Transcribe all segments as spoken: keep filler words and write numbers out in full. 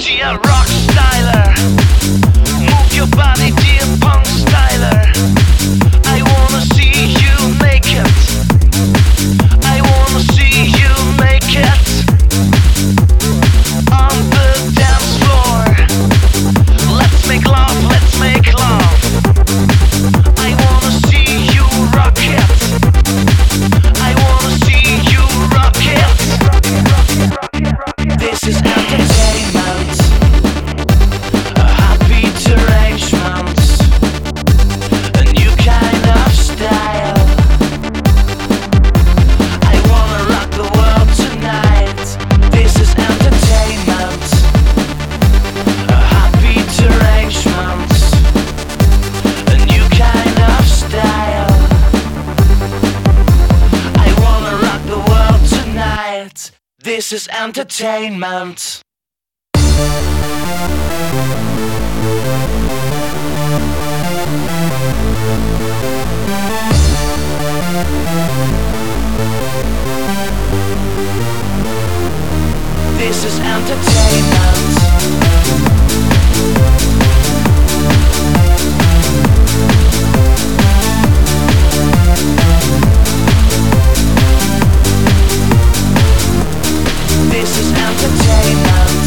she a rock styler. Move your body, dear punk styler. I wanna see you naked. I wanna see you naked on the dance floor. Let's make love, let's make love. I wanna see you rock it. I wanna see you rock it. This is entertainment, a happy derangement, a new kind of style. I wanna rock the world tonight. This is entertainment, a happy derangement, a new kind of style. I wanna rock the world tonight. This is entertainment. This is entertainment. This is entertainment.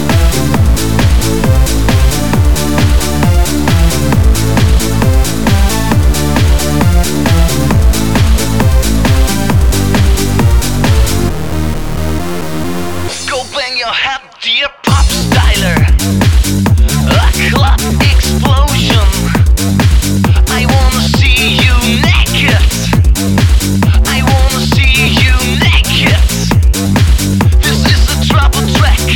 Go bang your head, dear pop styler. A club explosion. I wanna see you naked. I wanna see you naked. This is a trouble track.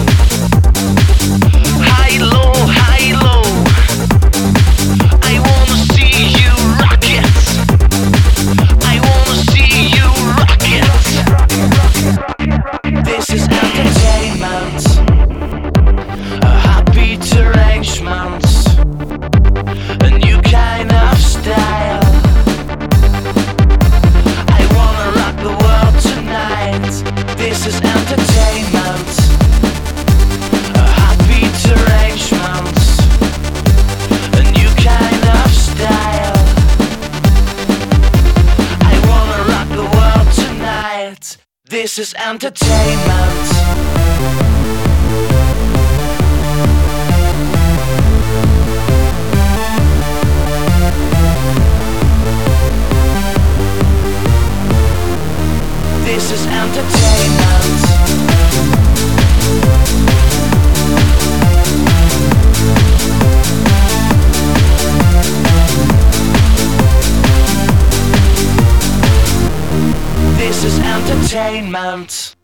High low, high low. I wanna see you rock it. I wanna see you rock it. This is entertainment, a happy derangement, a new kind of style. I wanna rock the world tonight. This is entertainment, a happy derangement, a new kind of style. I wanna rock the world tonight. This is entertainment. This is entertainment. This is entertainment.